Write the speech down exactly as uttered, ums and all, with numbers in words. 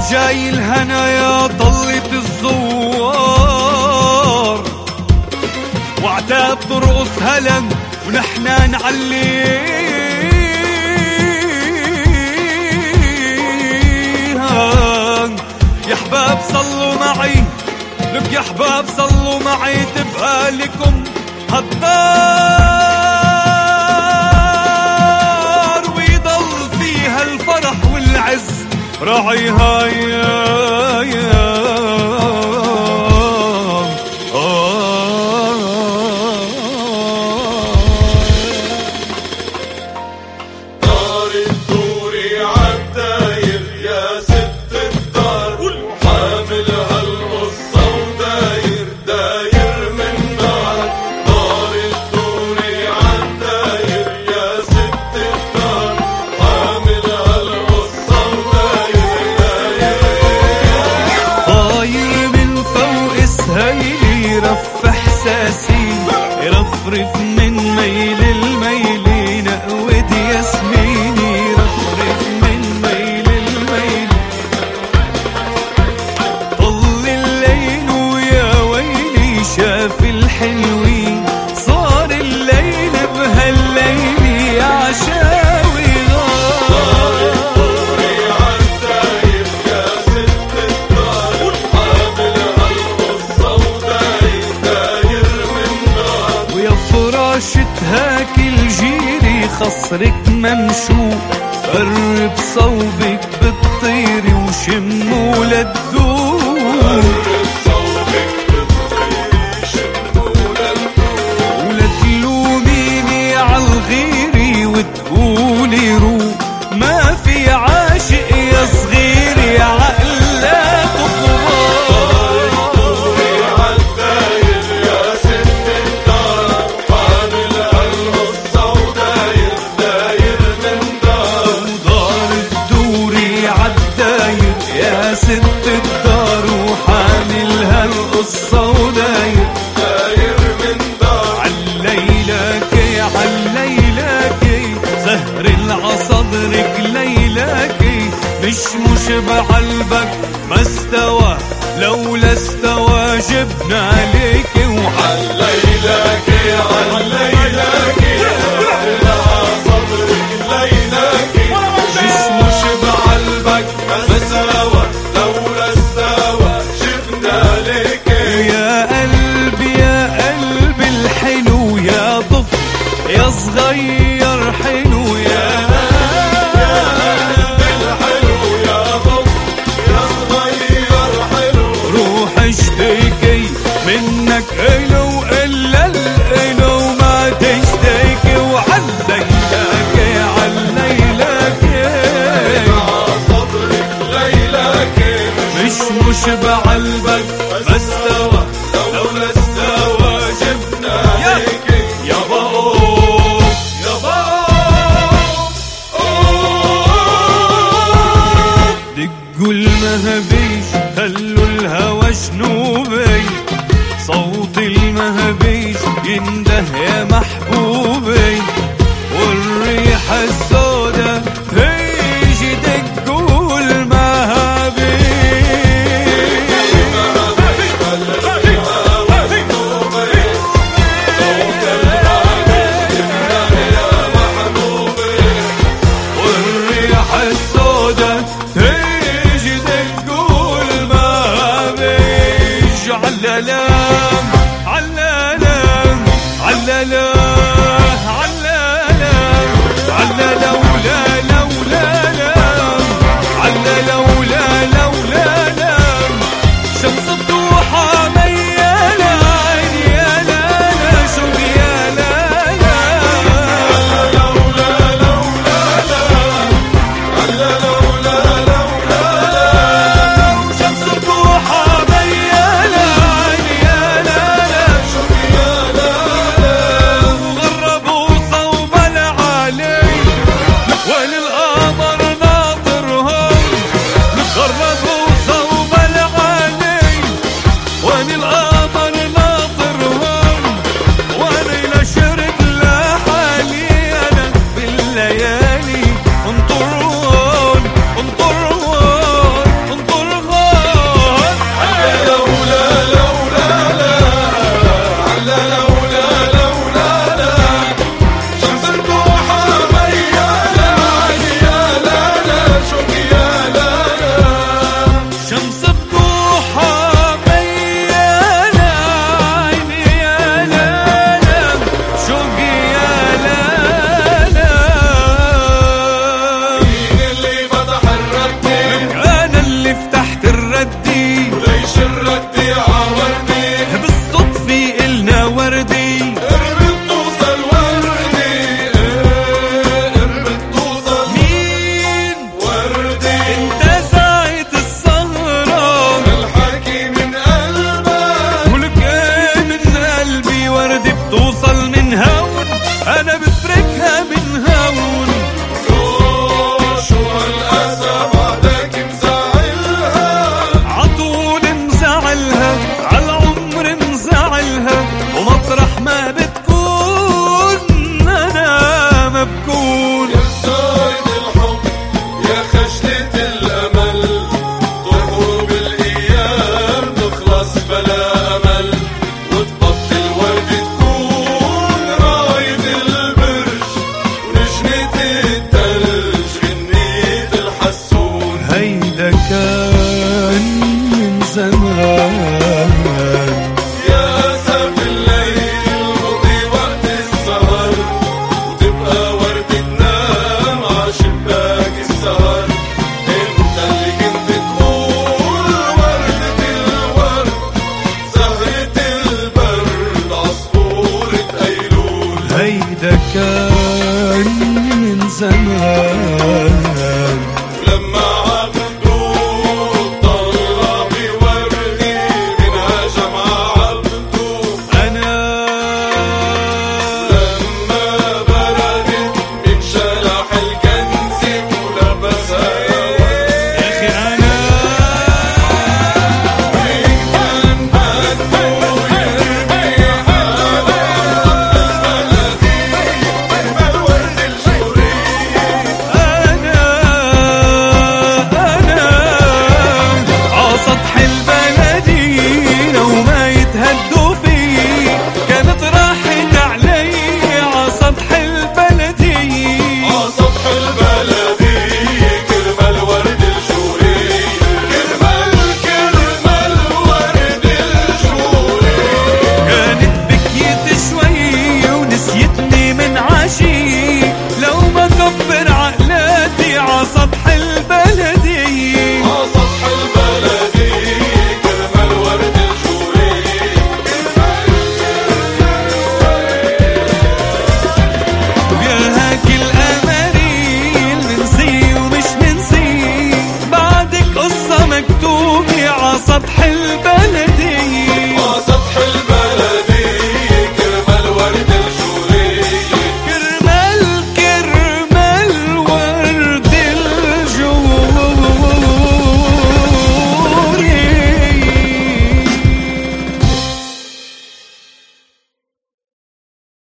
جاي الهنا يا طلة الزوار، وعتاب ترقص هلا ونحنا نعليها. يا حباب صلوا معي، لك يا حباب صلوا معي، تبقى لكم هالدار ويضل فيها الفرح والعز راعيها. يا يا دار الدور عالداير يا ست الدار، حاملها القصة وداير داير من نار. دار الدور عالداير يا ست الدار، حاملها القصة وداير داير. طاير من فوق سهيلي رف احساسي، رفرف من ميل الميل نقود ياسميني، رفرف من ميل الميل. طل الليل ويا ويلي شاف الحلوين، صار الليل بهالليل عشاوي غار. فراشتها كل جيري خصرك ممشوق، قرب صوبك بتطيري وشموا للدور. ولا تلوميني عالغيري وتقولي روح، ما في عاشق يا صغيري عقلات وكبار. يا ست الدار وحاملها القصة وداير داير من دار. عالليلكي عالليلكي زهر العصدرك ليلكي، مش مش بعلبك ما استوى، لولا استوى جبنا عليكي. وعالليلكي عالليلكي زهر العصدرك ليلكي، مش مش بعلبك ما استوى، لولا استوى جبنا عليك. يا قلبي يا قلبي الحلو، يا طفل يا صغير حلو، يا قلبي الحلو يا طفل يا صغير حلو. روح اشتكي منك إلو إلا الإلو ما تشتكي. وعالليلكي عالليلكي مش مش بعلبك ما استوى، لولا استوى جبنا عليك. يا بابا يا بابا دقوا المهبيش خلوا الهوى جنوبي، صوت المهبيش ينده يا محبوبي. والريحة السودا تيجي دقوا المهبيش. والريحة السودا تيجي دقوا المهبيش. علالام علالام علالام توصل من هون أنا بتركها من هون. شو هالأسى بعدك مزعلها، عطول مزعلها عالعمر مزعلها، ومطرح ما بتكون أنا ما بكون. يا صايد الحب يا خجلة الأمل، تهرب الأيام تخلص بلا أمل، وتبطل ورد تكون رايد البرج، ونجمة التلج غنية الحسون. هيدا كان من زمان، يا أسف الليل مضي وقت السهر، وتبقى وردة تنام عشباك السهر. انت اللي كنت تقول وردة الورد، زهرة البرد، عصفورة أيلول. هيدا كان من زمان.